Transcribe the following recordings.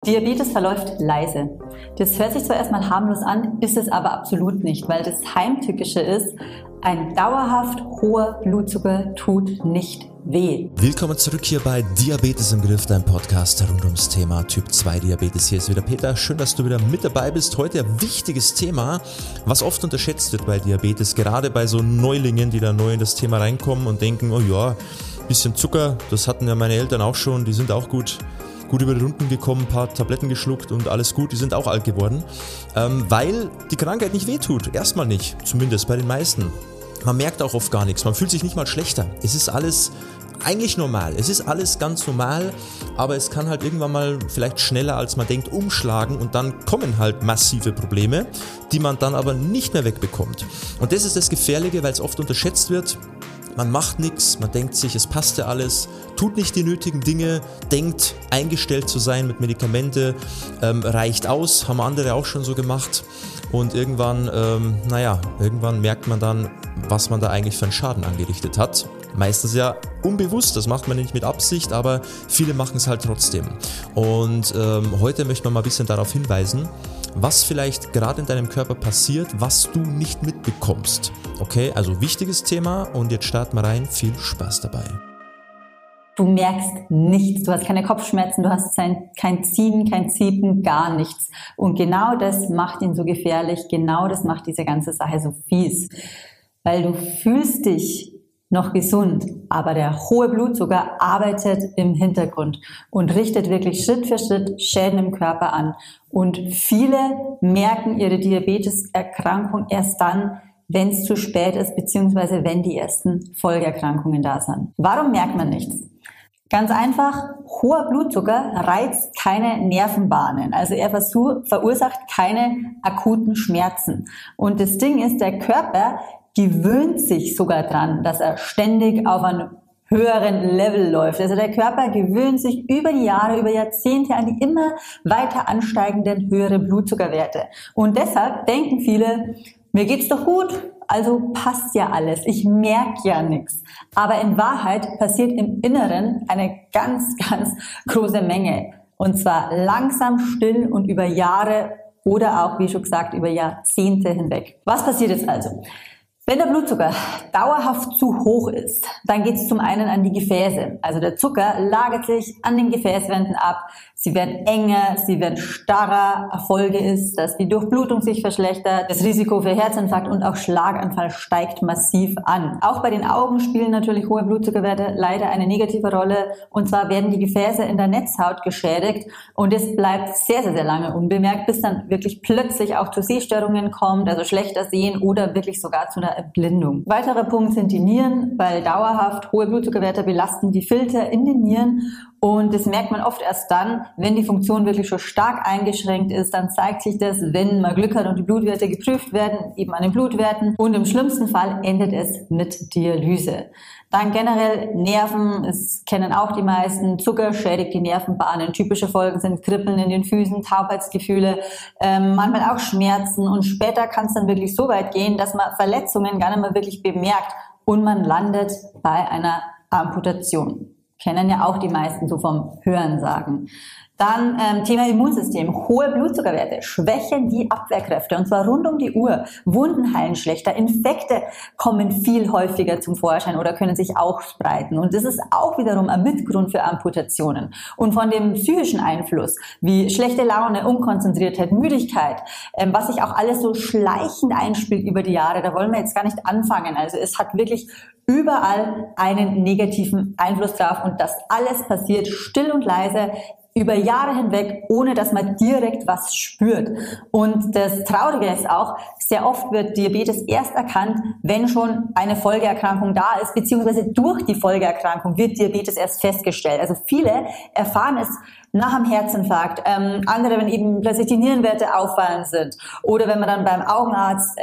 Diabetes verläuft leise. Das hört sich zwar erstmal harmlos an, ist es aber absolut nicht, weil das Heimtückische ist, ein dauerhaft hoher Blutzucker tut nicht weh. Willkommen zurück hier bei Diabetes im Griff, dein Podcast rund ums Thema Typ 2 Diabetes. Hier ist wieder Peter, schön, dass du wieder mit dabei bist. Heute ein wichtiges Thema, was oft unterschätzt wird bei Diabetes, gerade bei so Neulingen, die da neu in das Thema reinkommen und denken, oh ja, bisschen Zucker, das hatten ja meine Eltern auch schon, die sind auch gut über die Runden gekommen, ein paar Tabletten geschluckt und alles gut, die sind auch alt geworden, weil die Krankheit nicht wehtut, erstmal nicht, zumindest bei den meisten. Man merkt auch oft gar nichts, man fühlt sich nicht mal schlechter, es ist alles eigentlich normal, es ist alles ganz normal, aber es kann halt irgendwann mal vielleicht schneller als man denkt umschlagen und dann kommen halt massive Probleme, die man dann aber nicht mehr wegbekommt. Und das ist das Gefährliche, weil es oft unterschätzt wird. Man macht nichts, man denkt sich, es passt ja alles, tut nicht die nötigen Dinge, denkt, eingestellt zu sein mit Medikamente, reicht aus, haben andere auch schon so gemacht. Und irgendwann merkt man dann, was man da eigentlich für einen Schaden angerichtet hat. Meistens ja unbewusst, das macht man nicht mit Absicht, aber viele machen es halt trotzdem. Und heute möchte man mal ein bisschen darauf hinweisen, was vielleicht gerade in deinem Körper passiert, was du nicht mitbekommst. Okay, also wichtiges Thema und jetzt starten wir rein. Viel Spaß dabei. Du merkst nichts, du hast keine Kopfschmerzen, du hast kein Ziehen, kein Ziepen, gar nichts. Und genau das macht ihn so gefährlich, genau das macht diese ganze Sache so fies. Weil du fühlst dich noch gesund, aber der hohe Blutzucker arbeitet im Hintergrund und richtet wirklich Schritt für Schritt Schäden im Körper an. Und viele merken ihre Diabeteserkrankung erst dann, wenn es zu spät ist, beziehungsweise wenn die ersten Folgeerkrankungen da sind. Warum merkt man nichts? Ganz einfach, hoher Blutzucker reizt keine Nervenbahnen. Also er verursacht keine akuten Schmerzen. Und das Ding ist, der Körper gewöhnt sich sogar dran, dass er ständig auf einem höheren Level läuft. Also der Körper gewöhnt sich über die Jahre, über Jahrzehnte an die immer weiter ansteigenden höheren Blutzuckerwerte. Und deshalb denken viele, mir geht's doch gut, also passt ja alles, ich merke ja nichts. Aber in Wahrheit passiert im Inneren eine ganz, ganz große Menge. Und zwar langsam, still und über Jahre oder auch, wie schon gesagt, über Jahrzehnte hinweg. Was passiert jetzt also? Wenn der Blutzucker dauerhaft zu hoch ist, dann geht es zum einen an die Gefäße. Also der Zucker lagert sich an den Gefäßwänden ab. Sie werden enger, sie werden starrer. Folge ist, dass die Durchblutung sich verschlechtert. Das Risiko für Herzinfarkt und auch Schlaganfall steigt massiv an. Auch bei den Augen spielen natürlich hohe Blutzuckerwerte leider eine negative Rolle. Und zwar werden die Gefäße in der Netzhaut geschädigt. Und es bleibt sehr, sehr, sehr lange unbemerkt, bis dann wirklich plötzlich auch zu Sehstörungen kommt, also schlechter Sehen oder wirklich sogar zu einer Erblindung. Weiterer Punkt sind die Nieren, weil dauerhaft hohe Blutzuckerwerte belasten die Filter in den Nieren und das merkt man oft erst dann, wenn die Funktion wirklich schon stark eingeschränkt ist, dann zeigt sich das, wenn man Glück hat und die Blutwerte geprüft werden, eben an den Blutwerten und im schlimmsten Fall endet es mit Dialyse. Dann generell Nerven, es kennen auch die meisten, Zucker schädigt die Nervenbahnen. Typische Folgen sind Kribbeln in den Füßen, Taubheitsgefühle, manchmal auch Schmerzen und später kann es dann wirklich so weit gehen, dass man Verletzungen gar nicht mehr wirklich bemerkt und man landet bei einer Amputation. Kennen ja auch die meisten so vom Hörensagen. Dann Thema Immunsystem. Hohe Blutzuckerwerte schwächen die Abwehrkräfte und zwar rund um die Uhr. Wunden heilen schlechter, Infekte kommen viel häufiger zum Vorschein oder können sich auch spreiten. Und das ist auch wiederum ein Mitgrund für Amputationen. Und von dem psychischen Einfluss, wie schlechte Laune, Unkonzentriertheit, Müdigkeit, was sich auch alles so schleichend einspielt über die Jahre, da wollen wir jetzt gar nicht anfangen. Also es hat wirklich überall einen negativen Einfluss drauf und das alles passiert still und leise über Jahre hinweg, ohne dass man direkt was spürt. Und das Traurige ist auch, sehr oft wird Diabetes erst erkannt, wenn schon eine Folgeerkrankung da ist, beziehungsweise durch die Folgeerkrankung wird Diabetes erst festgestellt. Also viele erfahren es nach einem Herzinfarkt, andere, wenn eben plötzlich die Nierenwerte auffallend sind oder wenn man dann beim Augenarzt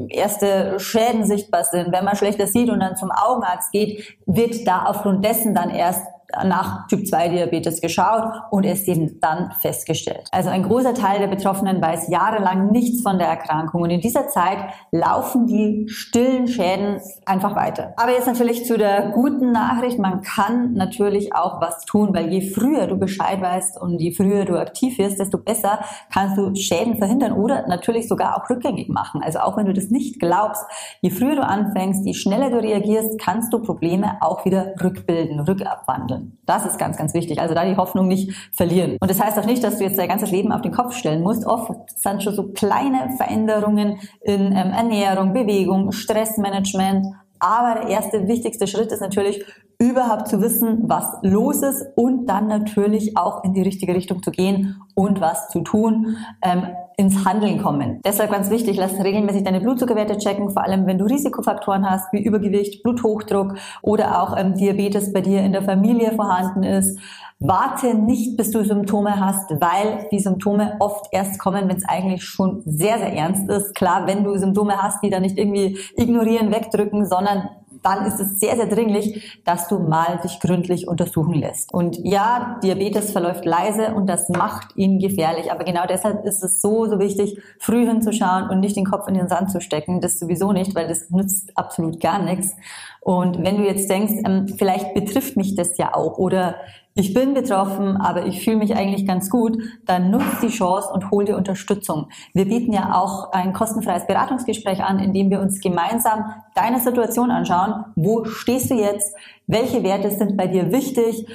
erste Schäden sichtbar sind, wenn man schlechter sieht und dann zum Augenarzt geht, wird da aufgrund dessen dann erst nach Typ-2-Diabetes geschaut und es eben dann festgestellt. Also ein großer Teil der Betroffenen weiß jahrelang nichts von der Erkrankung und in dieser Zeit laufen die stillen Schäden einfach weiter. Aber jetzt natürlich zu der guten Nachricht, man kann natürlich auch was tun, weil je früher du Bescheid weißt und je früher du aktiv wirst, desto besser kannst du Schäden verhindern oder natürlich sogar auch rückgängig machen. Also auch wenn du das nicht glaubst, je früher du anfängst, je schneller du reagierst, kannst du Probleme auch wieder rückbilden, rückabwandeln. Das ist ganz, ganz wichtig. Also da die Hoffnung nicht verlieren. Und das heißt auch nicht, dass du jetzt dein ganzes Leben auf den Kopf stellen musst. Oft sind schon so kleine Veränderungen in Ernährung, Bewegung, Stressmanagement. Aber der erste wichtigste Schritt ist natürlich, überhaupt zu wissen, was los ist und dann natürlich auch in die richtige Richtung zu gehen und was zu tun, ins Handeln kommen. Deshalb ganz wichtig, lass regelmäßig deine Blutzuckerwerte checken, vor allem wenn du Risikofaktoren hast, wie Übergewicht, Bluthochdruck oder auch Diabetes bei dir in der Familie vorhanden ist. Warte nicht, bis du Symptome hast, weil die Symptome oft erst kommen, wenn es eigentlich schon sehr, sehr ernst ist. Klar, wenn du Symptome hast, die dann nicht irgendwie ignorieren, wegdrücken, sondern dann ist es sehr, sehr dringlich, dass du mal dich gründlich untersuchen lässt. Und ja, Diabetes verläuft leise und das macht ihn gefährlich. Aber genau deshalb ist es so wichtig, früh hinzuschauen und nicht den Kopf in den Sand zu stecken. Das sowieso nicht, weil das nützt absolut gar nichts. Und wenn du jetzt denkst, vielleicht betrifft mich das ja auch oder ich bin betroffen, aber ich fühle mich eigentlich ganz gut, dann nutz die Chance und hol dir Unterstützung. Wir bieten ja auch ein kostenfreies Beratungsgespräch an, in dem wir uns gemeinsam deine Situation anschauen. Wo stehst du jetzt? Welche Werte sind bei dir wichtig?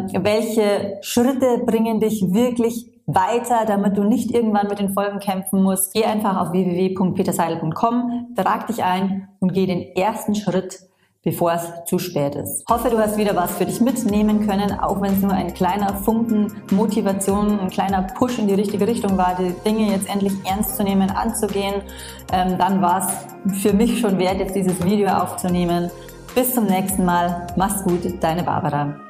Welche Schritte bringen dich wirklich weiter, damit du nicht irgendwann mit den Folgen kämpfen musst? Geh einfach auf www.peterseidel.com, trag dich ein und geh den ersten Schritt, bevor es zu spät ist. Hoffe, du hast wieder was für dich mitnehmen können, auch wenn es nur ein kleiner Funken Motivation, ein kleiner Push in die richtige Richtung war, die Dinge jetzt endlich ernst zu nehmen, anzugehen. Dann war es für mich schon wert, jetzt dieses Video aufzunehmen. Bis zum nächsten Mal. Mach's gut, deine Barbara.